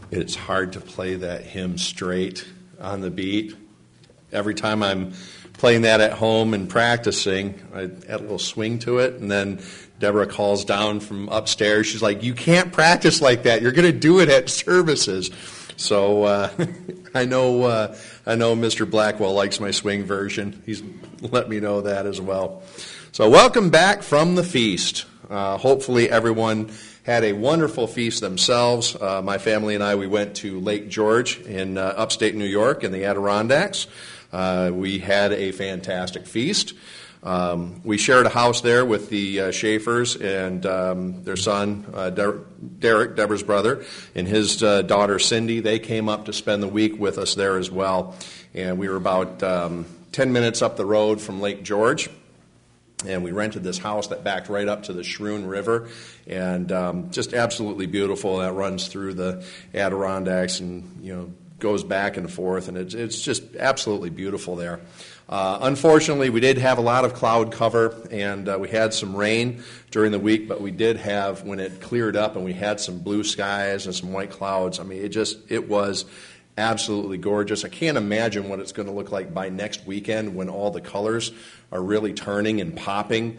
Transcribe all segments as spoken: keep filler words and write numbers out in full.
It's hard to play that hymn straight on the beat. Every time I'm playing that at home and practicing, I add a little swing to it, and then Deborah calls down from upstairs. She's like, "You can't practice like that. You're going to do it at services." So uh, I know uh, I know Mister Blackwell likes my swing version. He's let me know that as well. So welcome back from the feast. Uh, hopefully everyone had a wonderful feast themselves. Uh, my family and I, we went to Lake George in uh, upstate New York in the Adirondacks. Uh, we had a fantastic feast. Um, we shared a house there with the uh, Schaefers and um, their son, uh, Der- Derek, Deborah's brother, and his uh, daughter, Cindy. They came up to spend the week with us there as well. And we were about um, ten minutes up the road from Lake George. And we rented this house that backed right up to the Schroon River, and um, just absolutely beautiful. That runs through the Adirondacks and, you know, goes back and forth, and it's it's just absolutely beautiful there. Uh, unfortunately, we did have a lot of cloud cover, and uh, we had some rain during the week, but we did have, when it cleared up and we had some blue skies and some white clouds, I mean, it just, it was absolutely gorgeous. I can't imagine what it's going to look like by next weekend when all the colors are really turning and popping.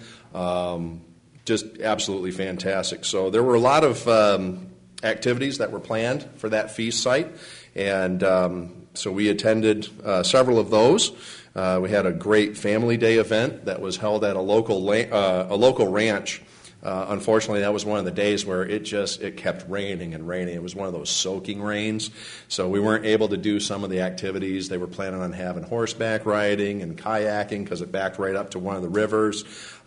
Um, just absolutely fantastic. So there were a lot of um, activities that were planned for that feast site, and um, so we attended uh, several of those. Uh, we had a great family day event that was held at a local la- uh, a local ranch. Uh, unfortunately, that was one of the days where it just it kept raining and raining. It was one of those soaking rains, so we weren't able to do some of the activities. They were planning on having horseback riding and kayaking because it backed right up to one of the rivers,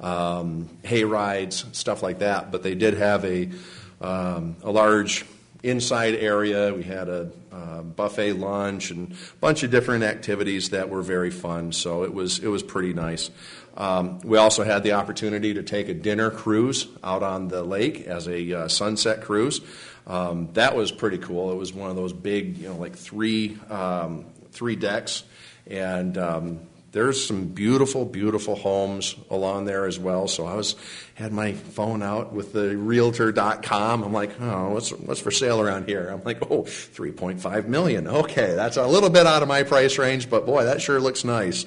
um, hay rides, stuff like that. But they did have a um, a large inside area. We had a uh, buffet lunch and a bunch of different activities that were very fun. So it was it was pretty nice. Um, we also had the opportunity to take a dinner cruise out on the lake as a uh, sunset cruise. Um, that was pretty cool. It was one of those big, you know, like three um, three decks, and um, there's some beautiful, beautiful homes along there as well. So I was had my phone out with the realtor dot com. I'm like, oh, what's what's for sale around here? I'm like, oh, three point five million dollars. Okay, that's a little bit out of my price range, but boy, that sure looks nice.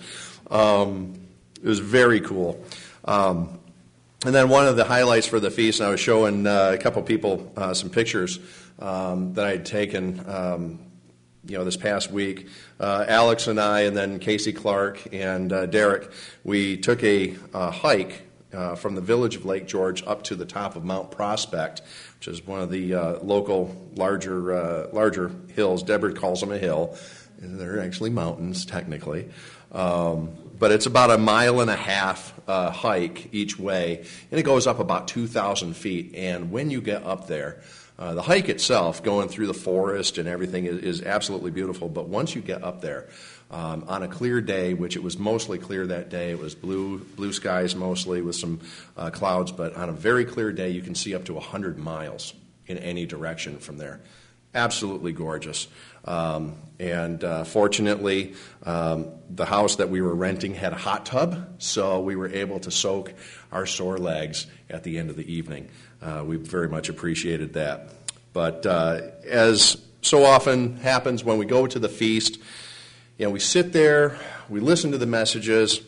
Um, It was very cool. Um, and then one of the highlights for the feast, and I was showing uh, a couple people uh, some pictures um, that I had taken, um, you know, this past week. Uh, Alex and I, and then Casey Clark and uh, Derek, we took a uh, hike uh, from the village of Lake George up to the top of Mount Prospect, which is one of the uh, local larger uh, larger hills. Deborah calls them a hill. They're actually mountains, technically. Um, but it's about a mile and a half uh, hike each way, and it goes up about two thousand feet. And when you get up there, uh, the hike itself, going through the forest and everything, is, is absolutely beautiful. But once you get up there, um, on a clear day, which it was mostly clear that day, it was blue blue skies mostly with some uh, clouds, but on a very clear day, you can see up to one hundred miles in any direction from there. Absolutely gorgeous. Um, and uh, fortunately, um, the house that we were renting had a hot tub, so we were able to soak our sore legs at the end of the evening. Uh, we very much appreciated that. But uh, as so often happens when we go to the feast, you know, we sit there, we listen to the messages,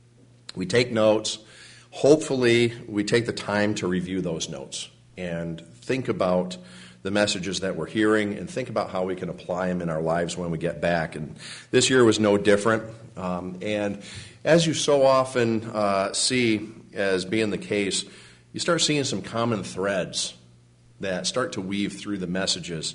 we take notes. Hopefully, we take the time to review those notes and think about the messages that we're hearing and think about how we can apply them in our lives when we get back. And this year was no different. Um, and as you so often uh, see as being the case, you start seeing some common threads that start to weave through the messages.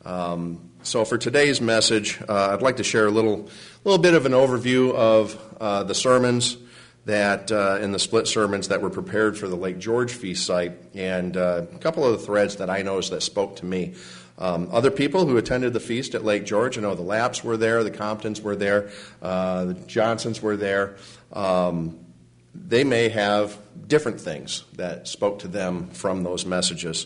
Um, so for today's message, uh, I'd like to share a little, little bit of an overview of uh, the sermons that uh, in the split sermons that were prepared for the Lake George feast site, and uh, a couple of the threads that I noticed that spoke to me. Um, other people who attended the feast at Lake George, I know the Lapps were there, the Comptons were there, uh, the Johnsons were there. Um, they may have different things that spoke to them from those messages.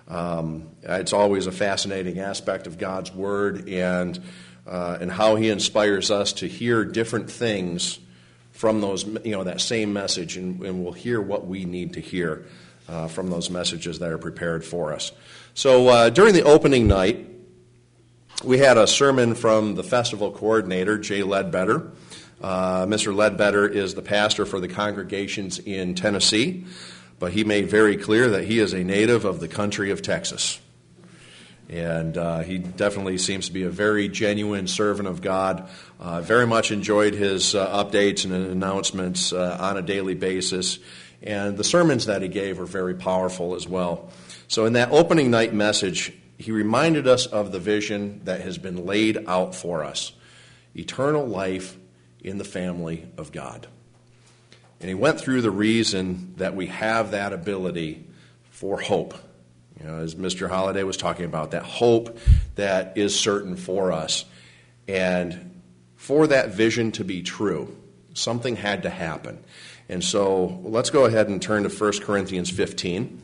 Um, it's always a fascinating aspect of God's Word and uh, and how He inspires us to hear different things from those, you know, that same message, and, and we'll hear what we need to hear uh, from those messages that are prepared for us. So uh, during the opening night, we had a sermon from the festival coordinator, Jay Ledbetter. Uh, Mister Ledbetter is the pastor for the congregations in Tennessee, but he made very clear that he is a native of the country of Texas. And uh, he definitely seems to be a very genuine servant of God. Uh, very much enjoyed his uh, updates and announcements uh, on a daily basis. And the sermons that he gave were very powerful as well. So in that opening night message, he reminded us of the vision that has been laid out for us. Eternal life in the family of God. And he went through the reason that we have that ability for hope. You know, as Mister Holliday was talking about, that hope that is certain for us. And for that vision to be true, something had to happen. And so let's go ahead and turn to First Corinthians fifteen.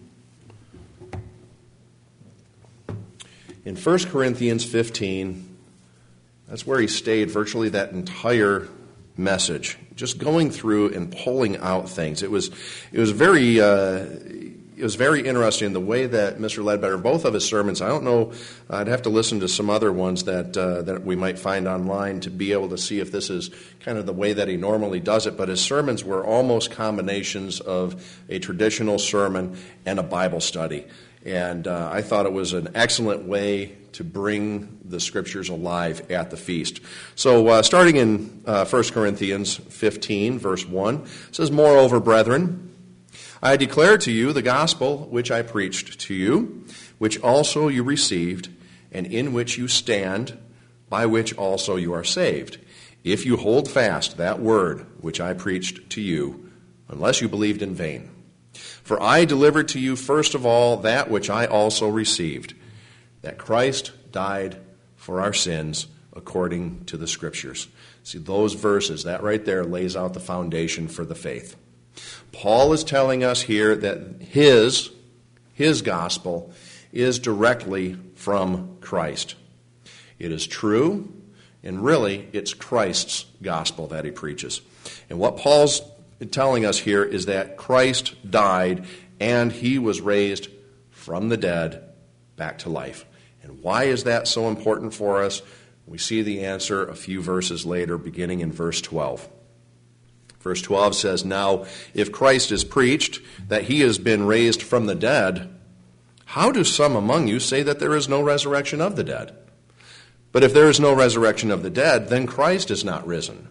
In First Corinthians fifteen, that's where he stayed virtually that entire message, just going through and pulling out things. It was, it was very, uh, it was very interesting the way that Mister Ledbetter, both of his sermons. I don't know. I'd have to listen to some other ones that uh, that we might find online to be able to see if this is kind of the way that he normally does it. But his sermons were almost combinations of a traditional sermon and a Bible study. And uh, I thought it was an excellent way to bring the Scriptures alive at the feast. So uh, starting in uh, First Corinthians fifteen, verse one, it says, "Moreover, brethren, I declare to you the gospel which I preached to you, which also you received, and in which you stand, by which also you are saved, if you hold fast that word which I preached to you, unless you believed in vain. For I delivered to you first of all that which I also received, that Christ died for our sins according to the Scriptures." See, those verses, that right there lays out the foundation for the faith. Paul is telling us here that his, his gospel is directly from Christ. It is true, and really, it's Christ's gospel that he preaches. And what Paul's telling us here is that Christ died and he was raised from the dead back to life. And why is that so important for us? We see the answer a few verses later, beginning in verse twelve. Verse twelve says, "Now, if Christ is preached that he has been raised from the dead, how do some among you say that there is no resurrection of the dead? But if there is no resurrection of the dead, then Christ is not risen.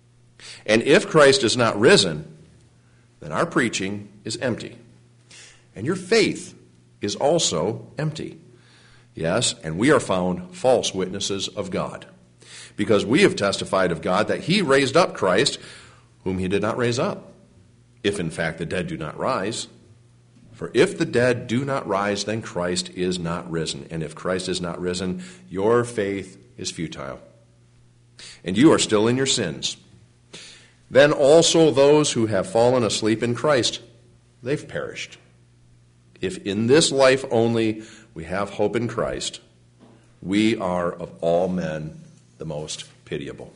And if Christ is not risen, then our preaching is empty, and your faith is also empty. Yes, and we are found false witnesses of God, because we have testified of God that he raised up Christ, whom he did not raise up, if in fact the dead do not rise. For if the dead do not rise, then Christ is not risen. And if Christ is not risen, your faith is futile, and you are still in your sins. Then also those who have fallen asleep in Christ, they've perished. If in this life only we have hope in Christ, we are of all men the most pitiable."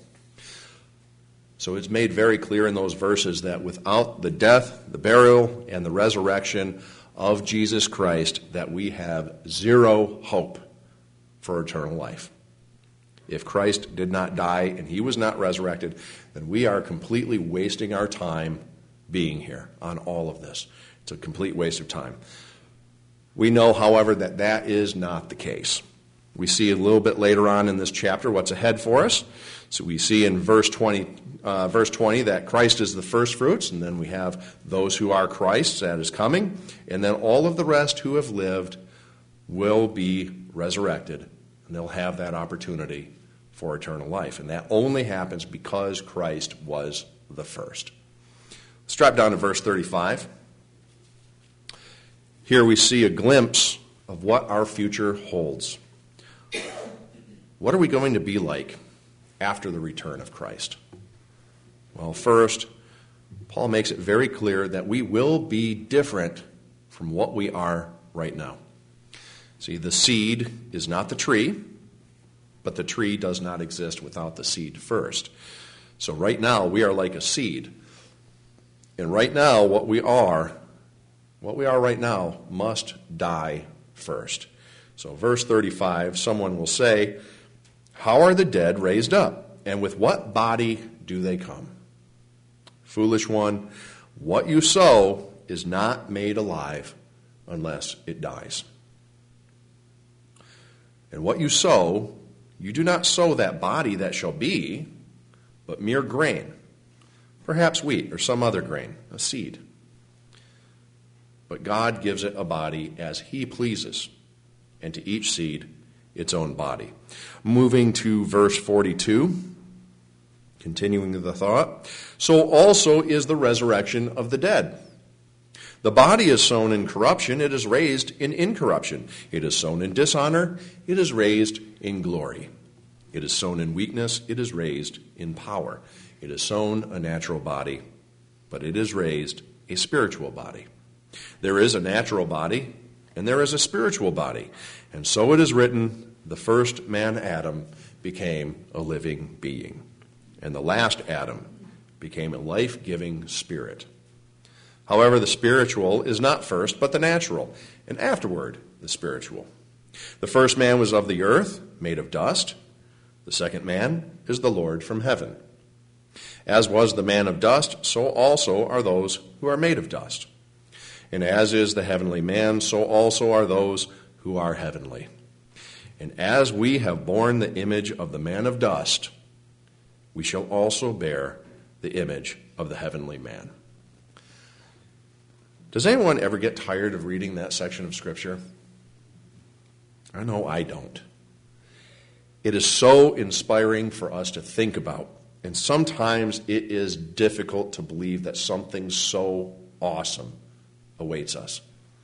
So it's made very clear in those verses that without the death, the burial, and the resurrection of Jesus Christ, that we have zero hope for eternal life. If Christ did not die and he was not resurrected, then we are completely wasting our time being here on all of this. It's a complete waste of time. We know, however, that that is not the case. We see a little bit later on in this chapter what's ahead for us. So we see in verse twenty, uh, verse twenty that Christ is the first fruits, and then we have those who are Christ's, that is coming, and then all of the rest who have lived will be resurrected, and they'll have that opportunity for eternal life. And that only happens because Christ was the first. Let's drop down to verse thirty-five. Here we see a glimpse of what our future holds. What are we going to be like after the return of Christ? Well, first, Paul makes it very clear that we will be different from what we are right now. See, the seed is not the tree, but the tree does not exist without the seed first. So right now, we are like a seed. And right now, what we are, what we are right now, must die first. So verse thirty-five, someone will say, How are the dead raised up? And with what body do they come? Foolish one, what you sow is not made alive unless it dies. And what you sow, you do not sow that body that shall be, but mere grain, perhaps wheat or some other grain, a seed. But God gives it a body as he pleases, and to each seed its own body. Moving to verse forty-two, continuing the thought, so also is the resurrection of the dead. The body is sown in corruption, it is raised in incorruption. It is sown in dishonor, it is raised in glory. It is sown in weakness, it is raised in power. It is sown a natural body, but it is raised a spiritual body. There is a natural body, and there is a spiritual body. And so it is written, the first man, Adam, became a living being. And the last Adam became a life-giving spirit. However, the spiritual is not first, but the natural, and afterward the spiritual. The first man was of the earth, made of dust. The second man is the Lord from heaven. As was the man of dust, so also are those who are made of dust. And as is the heavenly man, so also are those who are heavenly. And as we have borne the image of the man of dust, we shall also bear the image of the heavenly man. Does anyone ever get tired of reading that section of Scripture? I know I don't. It is so inspiring for us to think about. And sometimes it is difficult to believe that something so awesome awaits us.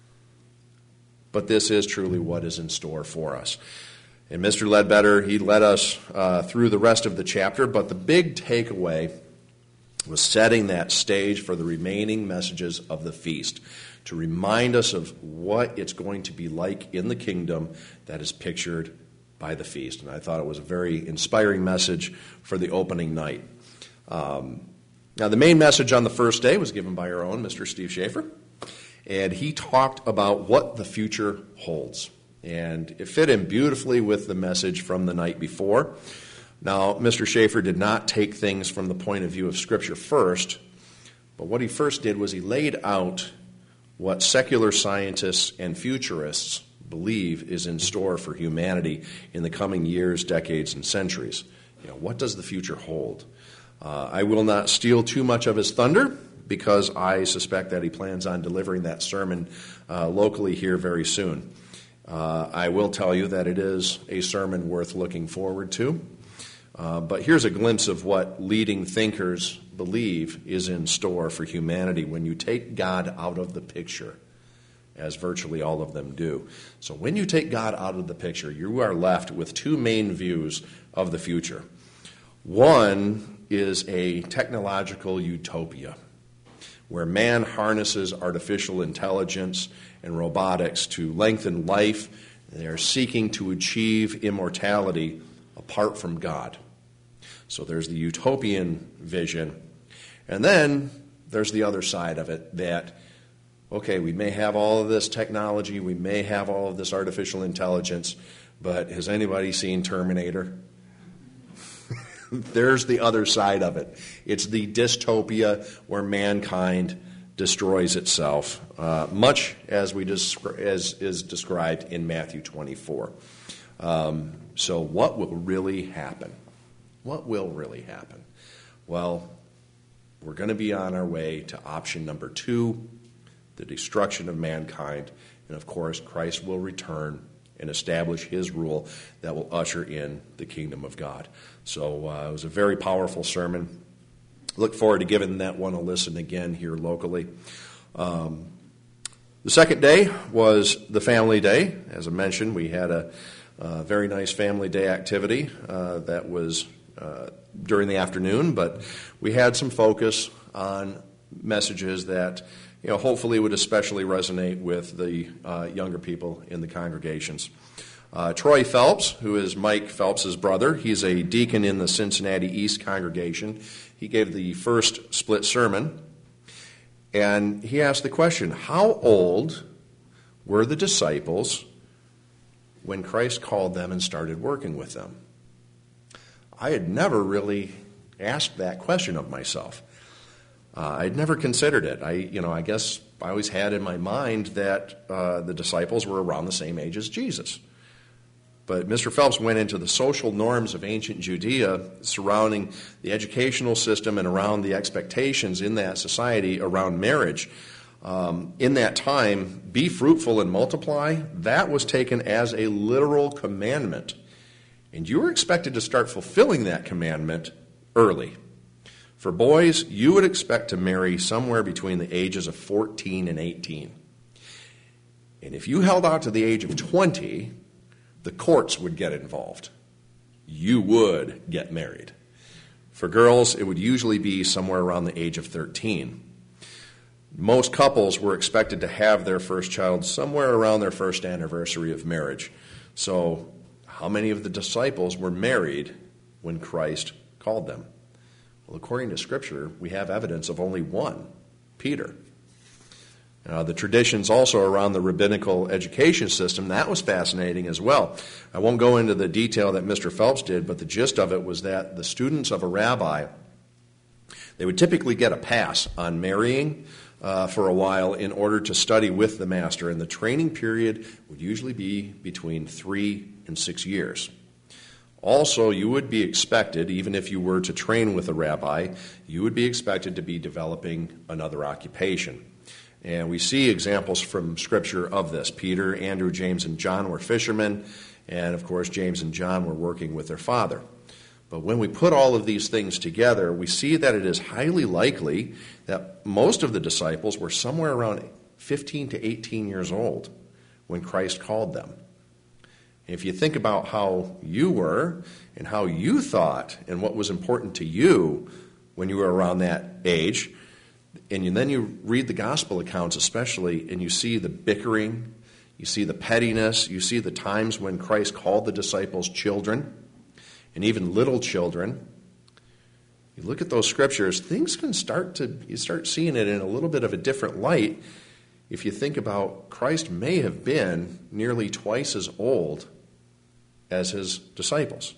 But this is truly what is in store for us. And Mister Ledbetter, he led us uh, through the rest of the chapter, but the big takeaway was setting that stage for the remaining messages of the feast, to remind us of what it's going to be like in the kingdom that is pictured by the feast. And I thought it was a very inspiring message for the opening night. Um, now, the main message on the first day was given by our own Mister Steve Schaefer, and he talked about what the future holds. And it fit in beautifully with the message from the night before. Now, Mister Schaefer did not take things from the point of view of Scripture first, but what he first did was he laid out what secular scientists and futurists believe is in store for humanity in the coming years, decades, and centuries. You know, what does the future hold? Uh, I will not steal too much of his thunder, because I suspect that he plans on delivering that sermon uh, locally here very soon. Uh, I will tell you that it is a sermon worth looking forward to. Uh, but here's a glimpse of what leading thinkers believe is in store for humanity when you take God out of the picture, as virtually all of them do. So when you take God out of the picture, you are left with two main views of the future. One is a technological utopia, where man harnesses artificial intelligence and robotics to lengthen life. They are seeking to achieve immortality apart from God. So there's the utopian vision. And then there's the other side of it, that, okay, we may have all of this technology, we may have all of this artificial intelligence, but has anybody seen Terminator? There's the other side of it. It's the dystopia where mankind destroys itself, uh, much as we descri- as is described in Matthew twenty-four. Um, so what will really happen? What will really happen? Well, we're going to be on our way to option number two, the destruction of mankind. And of course, Christ will return and establish his rule that will usher in the kingdom of God. So uh, it was a very powerful sermon. Look forward to giving that one a listen again here locally. Um, the second day was the family day. As I mentioned, we had a, a very nice family day activity uh, that was uh, during the afternoon, but we had some focus on messages that, you know, hopefully would especially resonate with the uh, younger people in the congregations. Uh, Troy Phelps, who is Mike Phelps' brother, he's a deacon in the Cincinnati East congregation. He gave the first split sermon, and he asked the question, how old were the disciples when Christ called them and started working with them? I had never really asked that question of myself. Uh, I'd never considered it. I, you know, I guess I always had in my mind that uh, the disciples were around the same age as Jesus. But Mister Phelps went into the social norms of ancient Judea surrounding the educational system and around the expectations in that society around marriage. Um, in that time, be fruitful and multiply, that was taken as a literal commandment. And you were expected to start fulfilling that commandment early. For boys, you would expect to marry somewhere between the ages of fourteen and eighteen. And if you held out to the age of twenty, the courts would get involved. You would get married. For girls, it would usually be somewhere around the age of thirteen. Most couples were expected to have their first child somewhere around their first anniversary of marriage. So, how many of the disciples were married when Christ called them? Well, according to Scripture, we have evidence of only one, Peter. Uh, the traditions also around the rabbinical education system, that was fascinating as well. I won't go into the detail that Mister Phelps did, but the gist of it was that the students of a rabbi, they would typically get a pass on marrying uh, for a while in order to study with the master, and the training period would usually be between three and six years. Also, you would be expected, even if you were to train with a rabbi, you would be expected to be developing another occupation. And we see examples from Scripture of this. Peter, Andrew, James, and John were fishermen, and of course James and John were working with their father. But when we put all of these things together, we see that it is highly likely that most of the disciples were somewhere around fifteen to eighteen years old when Christ called them. If you think about how you were and how you thought and what was important to you when you were around that age, and then you read the gospel accounts especially, and you see the bickering, you see the pettiness, you see the times when Christ called the disciples children, and even little children. You look at those scriptures, things can start to, you start seeing it in a little bit of a different light if you think about Christ may have been nearly twice as old as his disciples.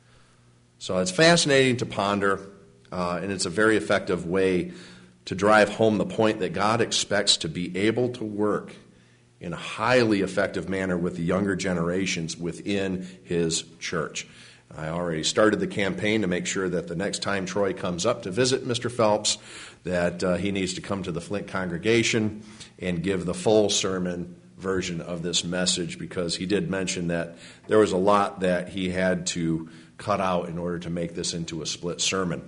So it's fascinating to ponder, uh, and it's a very effective way to drive home the point that God expects to be able to work in a highly effective manner with the younger generations within his church. I already started the campaign to make sure that the next time Troy comes up to visit Mister Phelps, that uh, he needs to come to the Flint congregation and give the full sermon version of this message, because he did mention that there was a lot that he had to cut out in order to make this into a split sermon.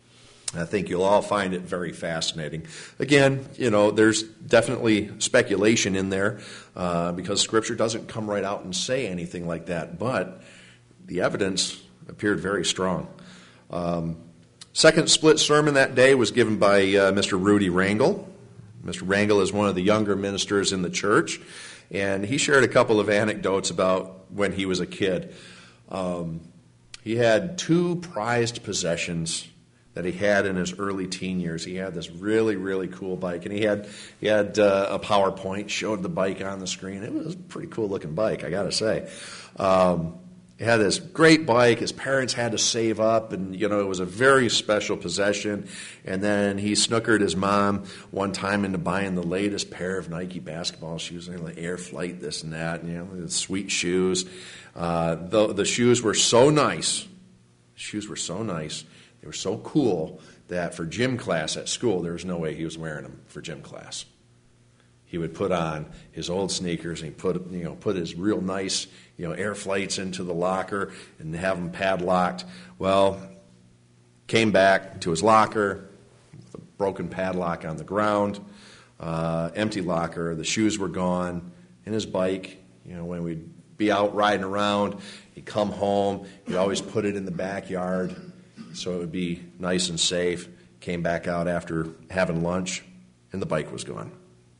I think you'll all find it very fascinating. Again, you know, there's definitely speculation in there uh, because Scripture doesn't come right out and say anything like that, but the evidence appeared very strong. Um, second split sermon that day was given by uh, Mister Rudy Rangel. Mister Rangel is one of the younger ministers in the church, and he shared a couple of anecdotes about when he was a kid. Um, he had two prized possessions that he had in his early teen years. He had this really, really cool bike, and he had he had uh, a PowerPoint, showed the bike on the screen. It was a pretty cool-looking bike, I got to say. Um, he had this great bike. His parents had to save up, and, you know, it was a very special possession. And then he snookered his mom one time into buying the latest pair of Nike basketball shoes, like Air Flight, this and that, and, you know, sweet shoes. Uh, the, the shoes were so nice. The shoes were so nice. They were so cool that for gym class at school, there was no way he was wearing them for gym class. He would put on his old sneakers and he put, you know, put his real nice, you know, Air Flights into the locker and have them padlocked. Well, came back to his locker, with a broken padlock on the ground, uh, empty locker. The shoes were gone, and his bike. You know, when we'd be out riding around, he'd come home. He'd always put it in the backyard so it would be nice and safe. Came back out after having lunch, and the bike was gone.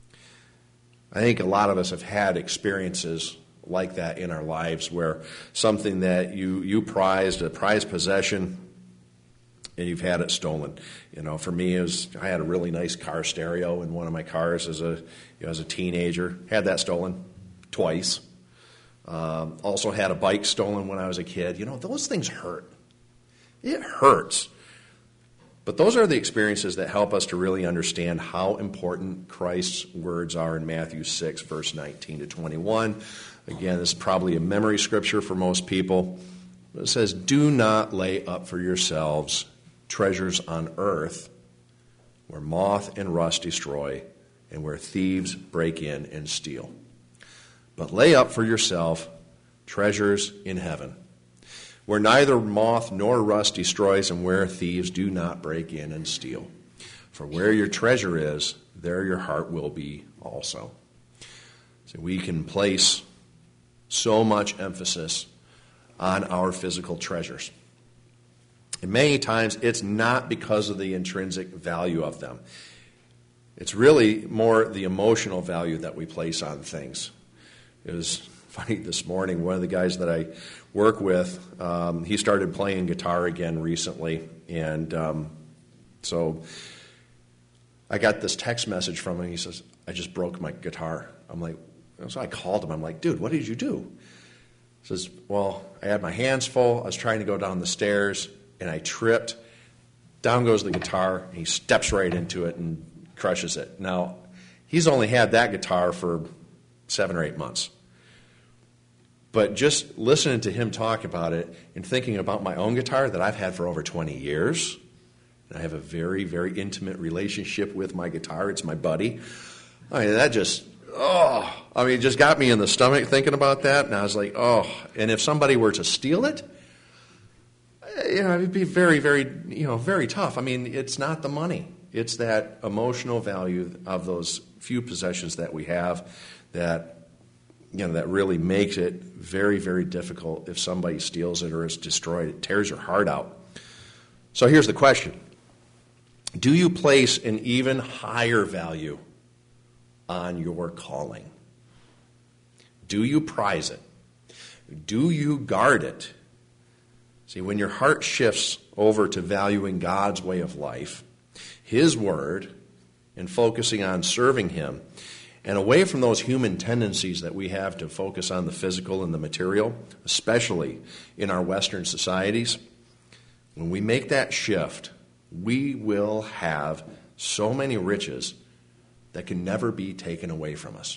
I think a lot of us have had experiences like that in our lives where something that you, you prized, a prized possession, and you've had it stolen. You know, for me, it was, I had a really nice car stereo in one of my cars as a, you know, as a teenager. Had that stolen twice. Um, also had a bike stolen when I was a kid. You know, those things hurt. It hurts. But those are the experiences that help us to really understand how important Christ's words are in Matthew six, verse nineteen to twenty-one. Again, this is probably a memory scripture for most people. It says, "Do not lay up for yourselves treasures on earth, where moth and rust destroy, and where thieves break in and steal. But lay up for yourself treasures in heaven, where neither moth nor rust destroys, and where thieves do not break in and steal. For where your treasure is, there your heart will be also." So we can place so much emphasis on our physical treasures. And many times it's not because of the intrinsic value of them. It's really more the emotional value that we place on things. It was funny this morning, one of the guys that I work with, um, he started playing guitar again recently, and um, so I got this text message from him. He says, "I just broke my guitar." I'm like, so I called him. I'm like, "Dude, what did you do?" He says, "Well, I had my hands full. I was trying to go down the stairs, and I tripped. Down goes the guitar, and he steps right into it and crushes it." Now, he's only had that guitar for seven or eight months. But just listening to him talk about it and thinking about my own guitar that I've had for over twenty years, and I have a very, very intimate relationship with my guitar. It's my buddy. I mean, that just, oh, I mean, it just got me in the stomach thinking about that. And I was like, oh, and if somebody were to steal it, you know, it'd be very, very, you know, very tough. I mean, it's not the money. It's that emotional value of those few possessions that we have that, you know, that really makes it very, very difficult if somebody steals it or is destroyed. It tears your heart out. So here's the question. Do you place an even higher value on your calling? Do you prize it? Do you guard it? See, when your heart shifts over to valuing God's way of life, His Word, and focusing on serving Him, and away from those human tendencies that we have to focus on the physical and the material, especially in our Western societies, when we make that shift, we will have so many riches that can never be taken away from us.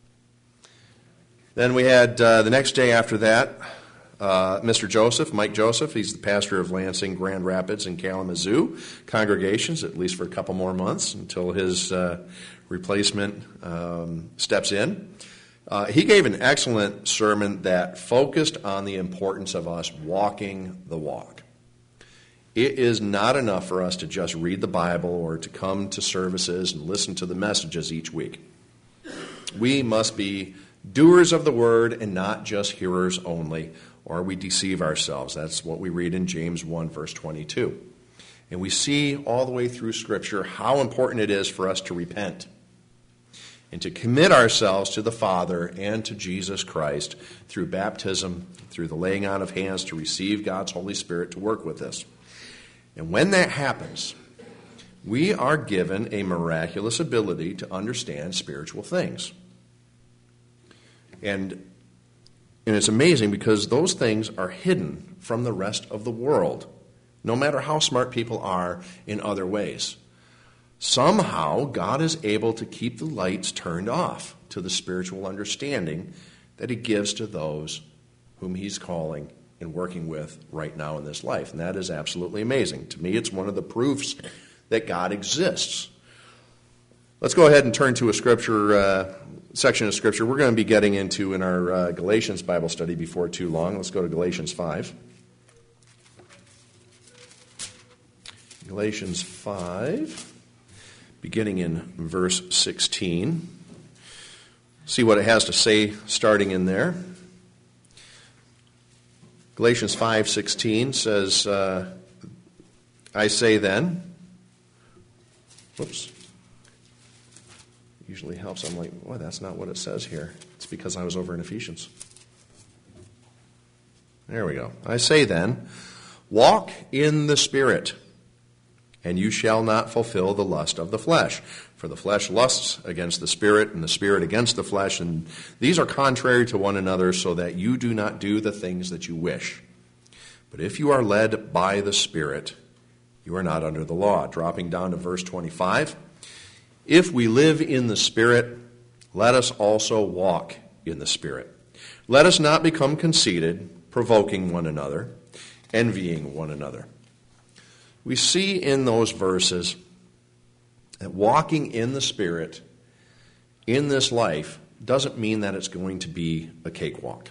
Then we had uh, the next day after that, uh, Mister Joseph, Mike Joseph. He's the pastor of Lansing, Grand Rapids, and Kalamazoo congregations, at least for a couple more months until his uh, replacement um, steps in. Uh, he gave an excellent sermon that focused on the importance of us walking the walk. It is not enough for us to just read the Bible or to come to services and listen to the messages each week. We must be doers of the word and not just hearers only, or we deceive ourselves. That's what we read in James one, verse twenty-two. And we see all the way through Scripture how important it is for us to repent and to commit ourselves to the Father and to Jesus Christ through baptism, through the laying on of hands to receive God's Holy Spirit to work with us. And when that happens, we are given a miraculous ability to understand spiritual things. And, and it's amazing because those things are hidden from the rest of the world, no matter how smart people are in other ways. Somehow, God is able to keep the lights turned off to the spiritual understanding that He gives to those whom He's calling and working with right now in this life. And that is absolutely amazing. To me, it's one of the proofs that God exists. Let's go ahead and turn to a scripture, uh, section of Scripture we're going to be getting into in our uh, Galatians Bible study before too long. Let's go to Galatians five. Galatians five, beginning in verse sixteen. See what it has to say starting in there. Galatians five sixteen says, uh, I say then, whoops, usually helps. I'm like, boy, that's not what it says here. It's because I was over in Ephesians. There we go. I say then, walk in the Spirit, and you shall not fulfill the lust of the flesh. For the flesh lusts against the Spirit, and the Spirit against the flesh, and these are contrary to one another, so that you do not do the things that you wish. But if you are led by the Spirit, you are not under the law. Dropping down to verse twenty-five. If we live in the Spirit, let us also walk in the Spirit. Let us not become conceited, provoking one another, envying one another. We see in those verses that walking in the Spirit in this life doesn't mean that it's going to be a cakewalk.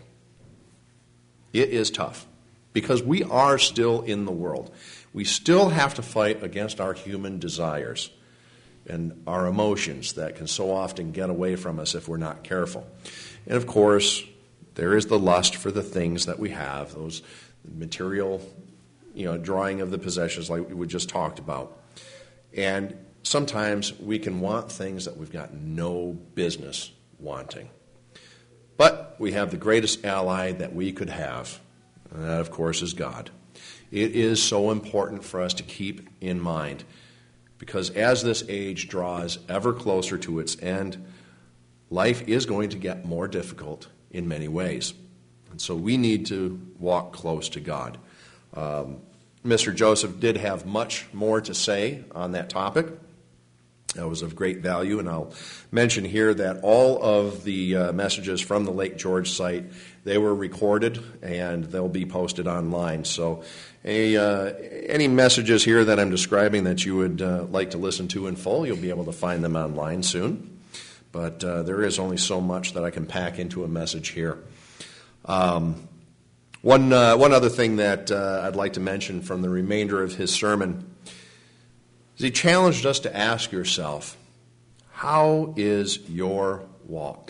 It is tough because we are still in the world. We still have to fight against our human desires and our emotions that can so often get away from us if we're not careful. And of course, there is the lust for the things that we have, those material, you know, drawing of the possessions like we just talked about. And sometimes we can want things that we've got no business wanting. But we have the greatest ally that we could have, and that, of course, is God. It is so important for us to keep in mind, because as this age draws ever closer to its end, life is going to get more difficult in many ways. And so we need to walk close to God. Um, Mister Joseph did have much more to say on that topic. That was of great value, and I'll mention here that all of the uh, messages from the Lake George site, they were recorded and they'll be posted online. So a, uh, any messages here that I'm describing that you would uh, like to listen to in full, you'll be able to find them online soon. But uh, there is only so much that I can pack into a message here. Um, one, uh, one other thing that uh, I'd like to mention from the remainder of his sermon is he challenged us to ask yourself, how is your walk?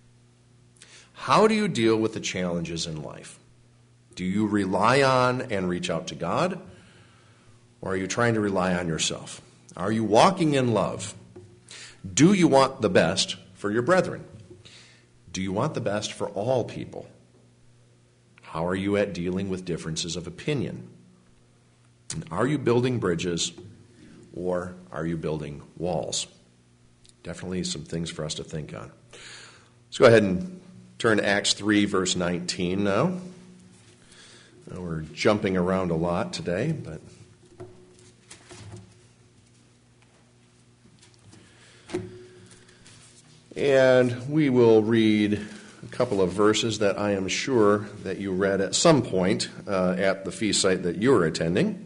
How do you deal with the challenges in life? Do you rely on and reach out to God? Or are you trying to rely on yourself? Are you walking in love? Do you want the best for your brethren? Do you want the best for all people? How are you at dealing with differences of opinion? And are you building bridges, or are you building walls? Definitely some things for us to think on. Let's go ahead and turn to Acts three, verse nineteen now. Now we're jumping around a lot today, but and we will read a couple of verses that I am sure that you read at some point uh, at the feast site that you were attending.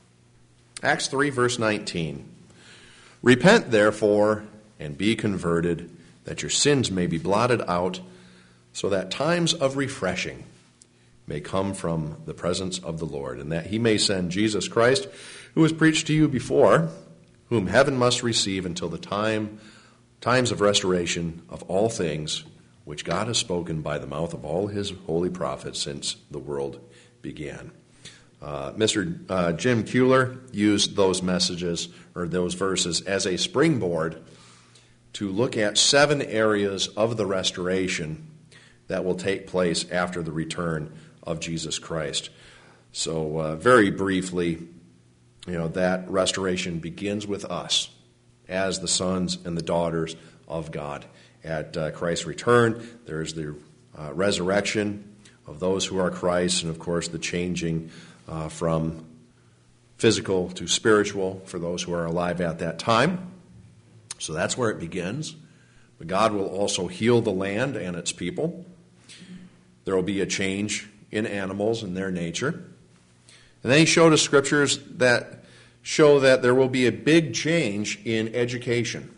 Acts three, verse nineteen. Repent, therefore, and be converted, that your sins may be blotted out, so that times of refreshing may come from the presence of the Lord, and that he may send Jesus Christ, who was preached to you before, whom heaven must receive until the time times of restoration of all things, which God has spoken by the mouth of all his holy prophets since the world began. Uh, Mister Uh, Jim Kuehler used those messages, or those verses, as a springboard to look at seven areas of the restoration that will take place after the return of Jesus Christ. So uh, very briefly, you know, that restoration begins with us as the sons and the daughters of God. At uh, Christ's return, there is the uh, resurrection of those who are Christ, and of course the changing uh, from physical to spiritual for those who are alive at that time. So that's where it begins. But God will also heal the land and its people. There will be a change in animals and their nature. And then he showed us scriptures that show that there will be a big change in education,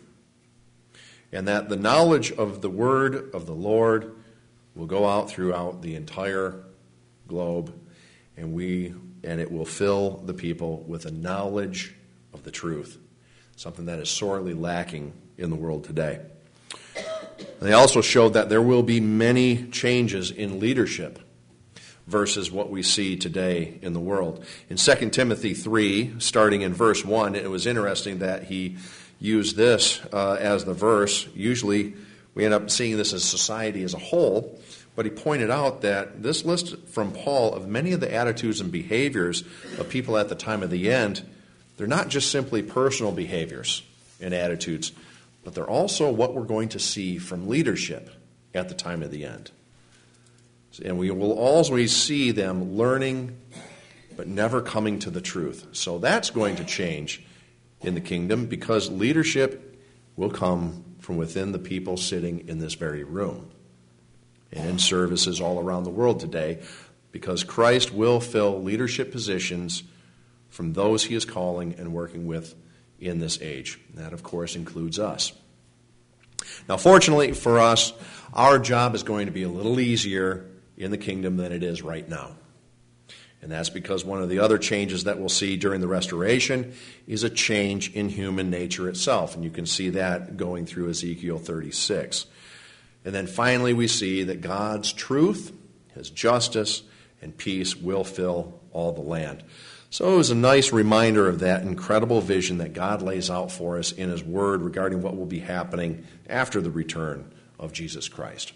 and that the knowledge of the word of the Lord will go out throughout the entire globe, and we and it will fill the people with a knowledge of the truth, something that is sorely lacking in the world today. And they also showed that there will be many changes in leadership versus what we see today in the world. In Second Timothy three, starting in verse one, it was interesting that he used this uh, as the verse. Usually we end up seeing this as society as a whole, but he pointed out that this list from Paul of many of the attitudes and behaviors of people at the time of the end, they're not just simply personal behaviors and attitudes, but they're also what we're going to see from leadership at the time of the end. And we will always see them learning but never coming to the truth. So that's going to change in the kingdom, because leadership will come from within the people sitting in this very room and in services all around the world today, because Christ will fill leadership positions from those he is calling and working with in this age. That, of course, includes us. Now, fortunately for us, our job is going to be a little easier in the kingdom than it is right now. And that's because one of the other changes that we'll see during the restoration is a change in human nature itself. And you can see that going through Ezekiel thirty-six. And then finally we see that God's truth, his justice, and peace will fill all the land. So it was a nice reminder of that incredible vision that God lays out for us in his word regarding what will be happening after the return of Jesus Christ.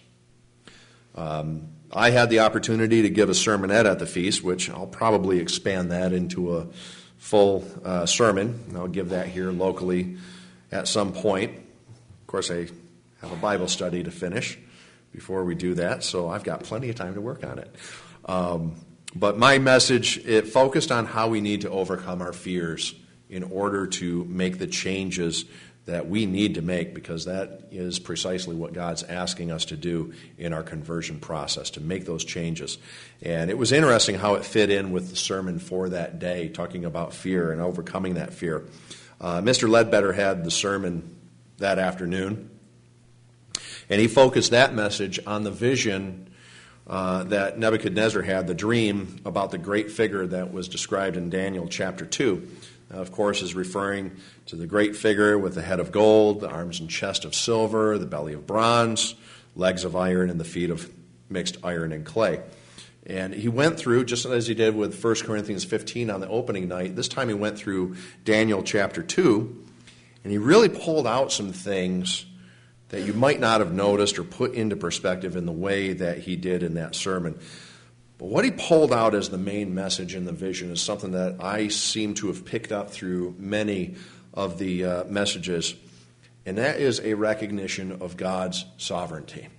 Um, I had the opportunity to give a sermonette at the feast, which I'll probably expand that into a full uh, sermon. And I'll give that here locally at some point. Of course, I have a Bible study to finish before we do that, so I've got plenty of time to work on it. Um, but my message, it focused on how we need to overcome our fears in order to make the changes that we need to make, because that is precisely what God's asking us to do in our conversion process, to make those changes. And it was interesting how it fit in with the sermon for that day, talking about fear and overcoming that fear. Uh, Mister Ledbetter had the sermon that afternoon, and he focused that message on the vision uh, that Nebuchadnezzar had, the dream about the great figure that was described in Daniel chapter two. Uh, of course, is referring to the great figure with the head of gold, the arms and chest of silver, the belly of bronze, legs of iron, and the feet of mixed iron and clay. And he went through, just as he did with First Corinthians fifteen on the opening night, this time he went through Daniel chapter two, and he really pulled out some things that you might not have noticed or put into perspective in the way that he did in that sermon. But what he pulled out as the main message in the vision is something that I seem to have picked up through many of the uh, messages, and that is a recognition of God's sovereignty.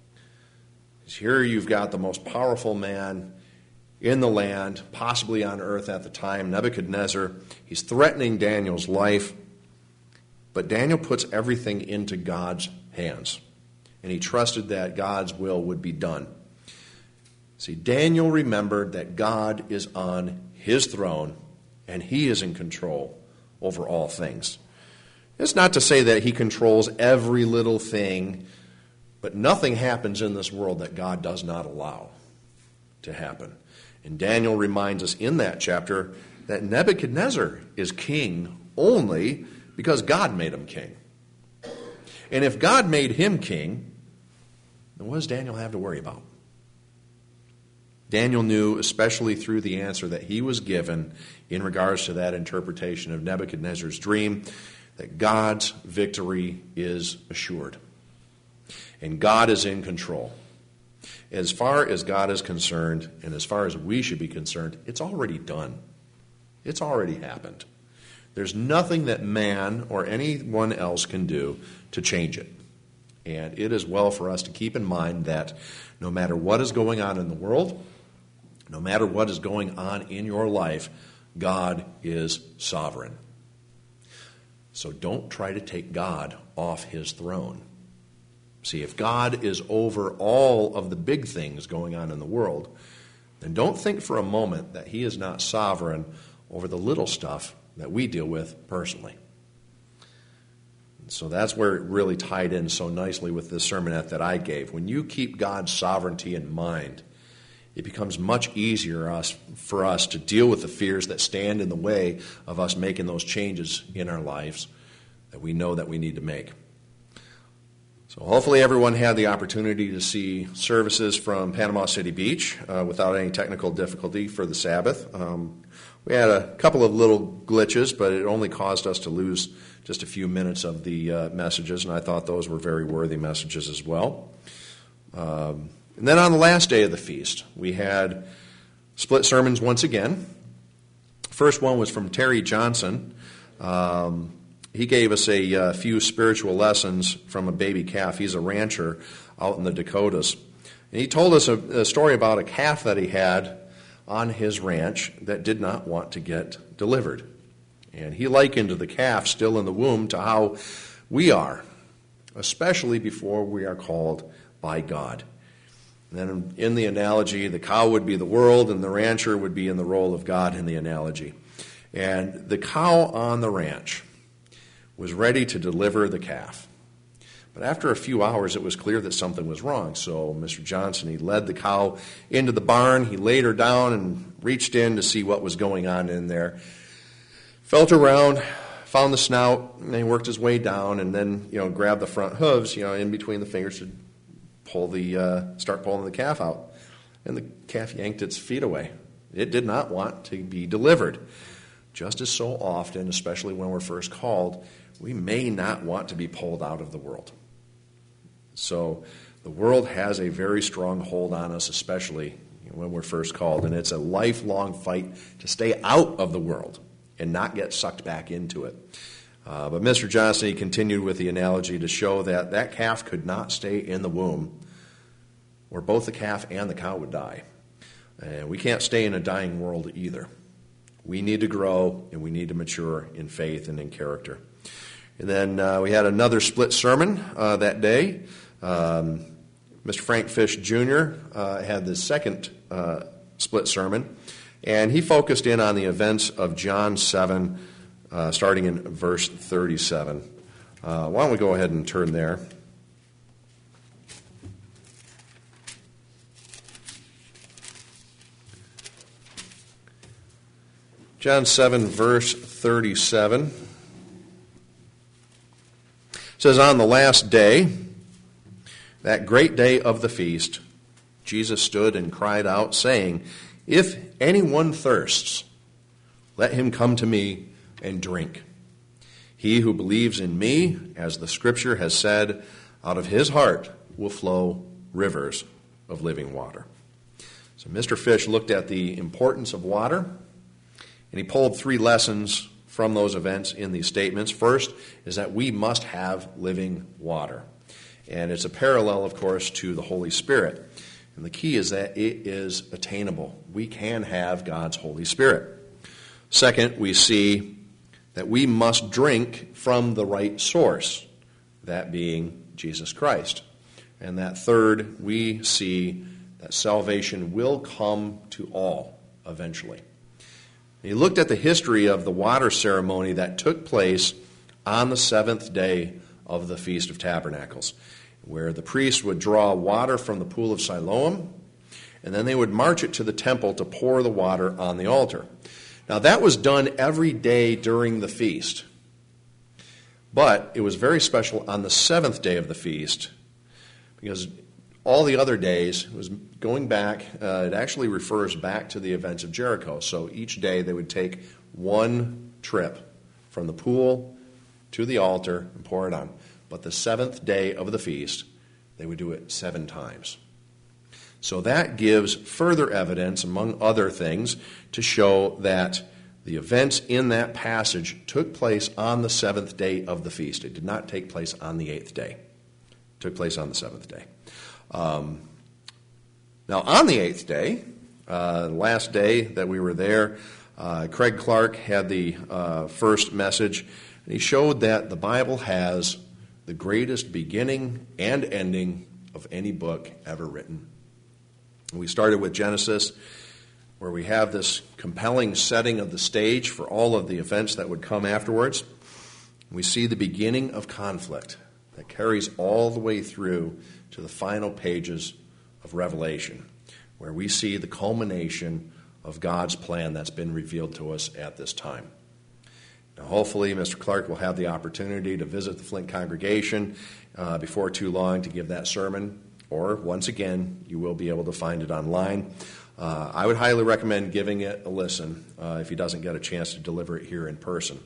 Here you've got the most powerful man in the land, possibly on earth at the time, Nebuchadnezzar. He's threatening Daniel's life, but Daniel puts everything into God's hands, and he trusted that God's will would be done. See, Daniel remembered that God is on his throne, and he is in control over all things. It's not to say that he controls every little thing, but nothing happens in this world that God does not allow to happen. And Daniel reminds us in that chapter that Nebuchadnezzar is king only because God made him king. And if God made him king, then what does Daniel have to worry about? Daniel knew, especially through the answer that he was given in regards to that interpretation of Nebuchadnezzar's dream, that God's victory is assured. And God is in control. As far as God is concerned, and as far as we should be concerned, it's already done. It's already happened. There's nothing that man or anyone else can do to change it. And it is well for us to keep in mind that no matter what is going on in the world, no matter what is going on in your life, God is sovereign. So don't try to take God off his throne. See, if God is over all of the big things going on in the world, then don't think for a moment that he is not sovereign over the little stuff that we deal with personally. So that's where it really tied in so nicely with this sermonette that I gave. When you keep God's sovereignty in mind, it becomes much easier us, for us to deal with the fears that stand in the way of us making those changes in our lives that we know that we need to make. So hopefully everyone had the opportunity to see services from Panama City Beach uh, without any technical difficulty for the Sabbath. Um, we had a couple of little glitches, but it only caused us to lose just a few minutes of the uh, messages, and I thought those were very worthy messages as well. Um, and then on the last day of the feast, we had split sermons once again. First one was from Terry Johnson. Um, he gave us a, a few spiritual lessons from a baby calf. He's a rancher out in the Dakotas. And he told us a, a story about a calf that he had on his ranch that did not want to get delivered. And he likened the calf still in the womb to how we are, especially before we are called by God. And then in the analogy, the cow would be the world and the rancher would be in the role of God in the analogy. And the cow on the ranch was ready to deliver the calf. But after a few hours, it was clear that something was wrong. So Mister Johnson, he led the cow into the barn. He laid her down and reached in to see what was going on in there. Felt around, found the snout, and he worked his way down and then, you know, grabbed the front hooves, you know, in between the fingers to pull the, uh, start pulling the calf out. And the calf yanked its feet away. It did not want to be delivered. Just as so often, especially when we're first called, we may not want to be pulled out of the world. So the world has a very strong hold on us, especially when we're first called, and it's a lifelong fight to stay out of the world and not get sucked back into it. Uh, but Mister Johnson, he continued with the analogy to show that that calf could not stay in the womb where both the calf and the cow would die. And we can't stay in a dying world either. We need to grow and we need to mature in faith and in character. And then uh, we had another split sermon uh, that day. Um, Mister Frank Fish Junior Uh, had the second uh, split sermon, and he focused in on the events of John seven, uh, starting in verse thirty-seven. Uh, why don't we go ahead and turn there? John seven, verse thirty-seven. It says, "On the last day, that great day of the feast, Jesus stood and cried out, saying, 'If anyone thirsts, let him come to me and drink. He who believes in me, as the Scripture has said, out of his heart will flow rivers of living water.'" So Mister Fish looked at the importance of water, and he pulled three lessons from those events in these statements. First is that we must have living water. And it's a parallel, of course, to the Holy Spirit. And the key is that it is attainable. We can have God's Holy Spirit. Second, we see that we must drink from the right source, that being Jesus Christ. And that third, we see that salvation will come to all eventually. He looked at the history of the water ceremony that took place on the seventh day of the Feast of Tabernacles, where the priest would draw water from the pool of Siloam, and then they would march it to the temple to pour the water on the altar. Now, that was done every day during the feast, but it was very special on the seventh day of the feast, because all the other days, it was going back, uh, it actually refers back to the events of Jericho. So each day they would take one trip from the pool to the altar and pour it on. But the seventh day of the feast, they would do it seven times. So that gives further evidence, among other things, to show that the events in that passage took place on the seventh day of the feast. It did not take place on the eighth day. It took place on the seventh day. Um, now, on the eighth day, uh, the last day that we were there, uh, Craig Clark had the uh, first message, and he showed that the Bible has the greatest beginning and ending of any book ever written. We started with Genesis, where we have this compelling setting of the stage for all of the events that would come afterwards. We see the beginning of conflict that carries all the way through to the final pages of Revelation, where we see the culmination of God's plan that's been revealed to us at this time. Now, hopefully, Mister Clark will have the opportunity to visit the Flint congregation uh, before too long to give that sermon, or once again, you will be able to find it online. Uh, I would highly recommend giving it a listen uh, if he doesn't get a chance to deliver it here in person.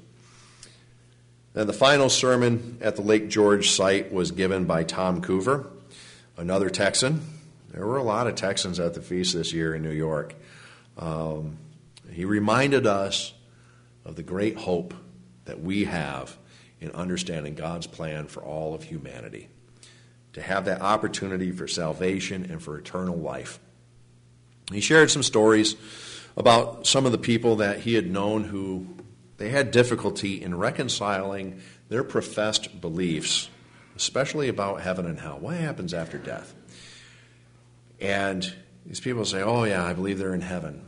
Then the final sermon at the Lake George site was given by Tom Coover, another Texan. There were a lot of Texans at the feast this year in New York. Um, he reminded us of the great hope that we have in understanding God's plan for all of humanity, to have that opportunity for salvation and for eternal life. He shared some stories about some of the people that he had known who they had difficulty in reconciling their professed beliefs, especially about heaven and hell. What happens after death? And these people say, oh yeah, I believe they're in heaven.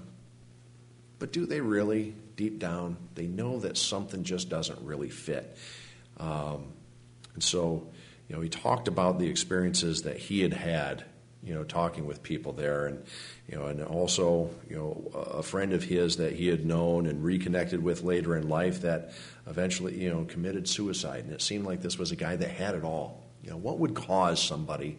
But do they really? Deep down, they know that something just doesn't really fit. Um, and so, you know, he talked about the experiences that he had had, you know, talking with people there, and you know, and also, you know, a friend of his that he had known and reconnected with later in life that eventually, you know, committed suicide. And it seemed like this was a guy that had it all. You know, what would cause somebody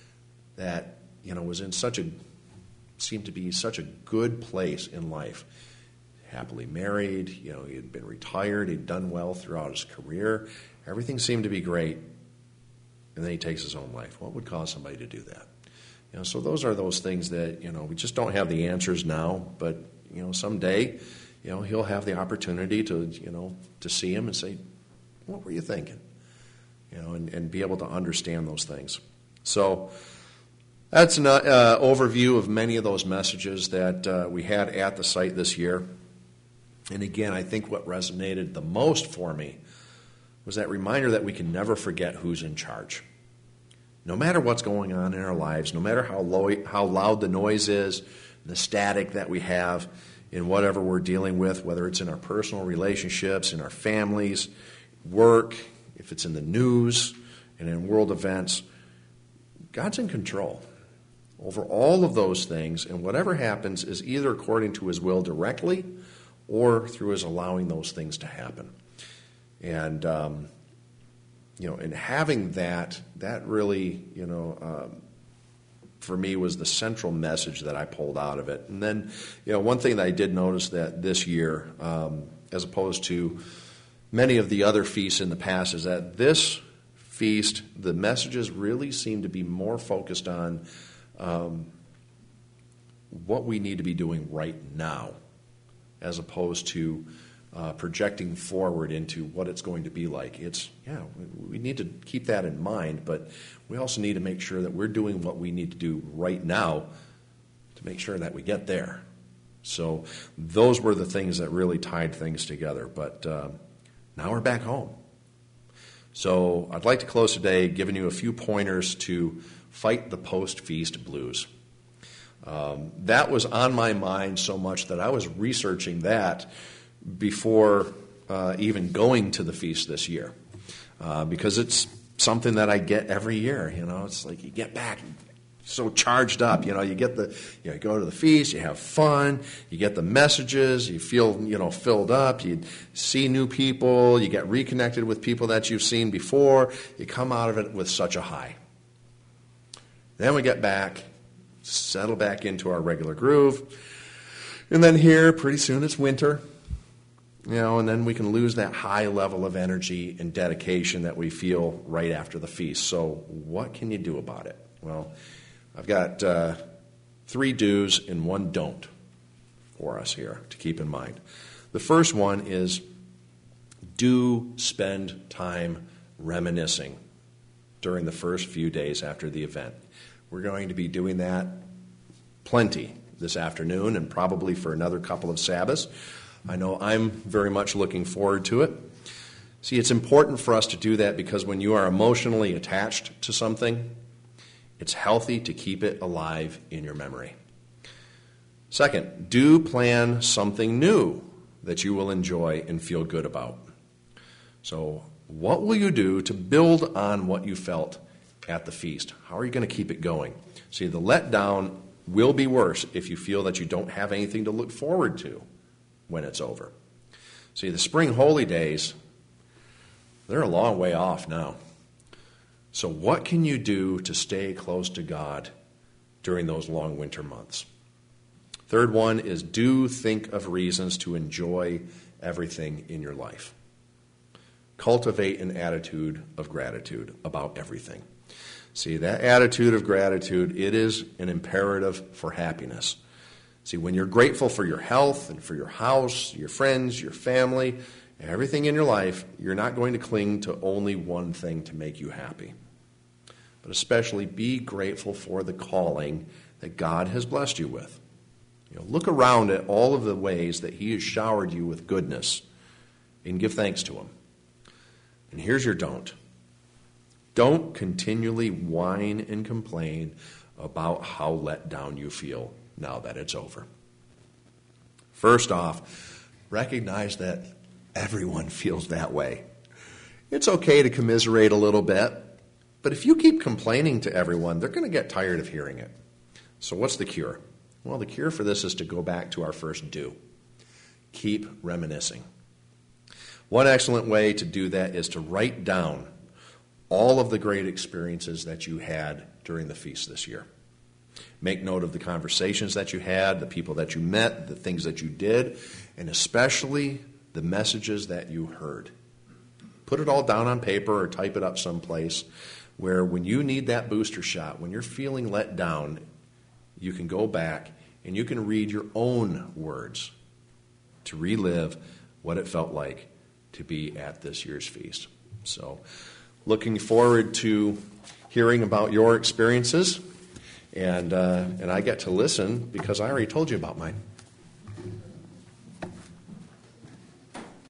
that, you know, was in such a, seemed to be such a good place in life, happily married, you know, he had been retired, he'd done well throughout his career, everything seemed to be great, and then he takes his own life. What would cause somebody to do that? You know, so those are those things that, you know, we just don't have the answers now, but, you know, someday, you know, he'll have the opportunity to, you know, to see him and say, what were you thinking? You know, and, and be able to understand those things. So that's an uh, overview of many of those messages that uh, we had at the site this year. And again, I think what resonated the most for me was that reminder that we can never forget who's in charge. No matter what's going on in our lives, no matter how low, how loud the noise is, the static that we have in whatever we're dealing with, whether it's in our personal relationships, in our families, work, if it's in the news, and in world events, God's in control over all of those things, and whatever happens is either according to his will directly or through his allowing those things to happen. And, um, you know, and having that, that really, you know, um, for me was the central message that I pulled out of it. And then, you know, one thing that I did notice that this year, um, as opposed to many of the other feasts in the past, is that this feast, the messages really seem to be more focused on um, what we need to be doing right now, as opposed to uh, projecting forward into what it's going to be like. It's, yeah, we need to keep that in mind, but we also need to make sure that we're doing what we need to do right now to make sure that we get there. So those were the things that really tied things together. But uh, now we're back home. So I'd like to close today giving you a few pointers to fight the post-feast blues. Um, that was on my mind so much that I was researching that before uh, even going to the feast this year, uh, because it's something that I get every year. You know, it's like you get back so charged up. You know, you get the, you know, you go to the feast, you have fun, you get the messages, you feel, you know, filled up, you see new people, you get reconnected with people that you've seen before, you come out of it with such a high. Then we get back, settle back into our regular groove, and then here, pretty soon it's winter, you know, and then we can lose that high level of energy and dedication that we feel right after the feast. So what can you do about it? Well, I've got uh, three do's and one don't for us here to keep in mind. The first one is do spend time reminiscing during the first few days after the event. We're going to be doing that plenty this afternoon and probably for another couple of Sabbaths. I know I'm very much looking forward to it. See, it's important for us to do that because when you are emotionally attached to something, it's healthy to keep it alive in your memory. Second, do plan something new that you will enjoy and feel good about. So, what will you do to build on what you felt at the feast? How are you going to keep it going? See, the letdown will be worse if you feel that you don't have anything to look forward to when it's over. See, the spring holy days, they're a long way off now. So what can you do to stay close to God during those long winter months? Third one is do think of reasons to enjoy everything in your life. Cultivate an attitude of gratitude about everything. See, that attitude of gratitude, it is an imperative for happiness. See, when you're grateful for your health and for your house, your friends, your family, everything in your life, you're not going to cling to only one thing to make you happy. But especially be grateful for the calling that God has blessed you with. You know, look around at all of the ways that he has showered you with goodness and give thanks to him. And here's your don't. Don't continually whine and complain about how let down you feel now that it's over. First off, recognize that everyone feels that way. It's okay to commiserate a little bit, but if you keep complaining to everyone, they're going to get tired of hearing it. So what's the cure? Well, the cure for this is to go back to our first do. Keep reminiscing. One excellent way to do that is to write down all of the great experiences that you had during the feast this year. Make note of the conversations that you had, the people that you met, the things that you did, and especially the messages that you heard. Put it all down on paper or type it up someplace where when you need that booster shot, when you're feeling let down, you can go back and you can read your own words to relive what it felt like to be at this year's feast. So, looking forward to hearing about your experiences, and uh, and I get to listen because I already told you about mine.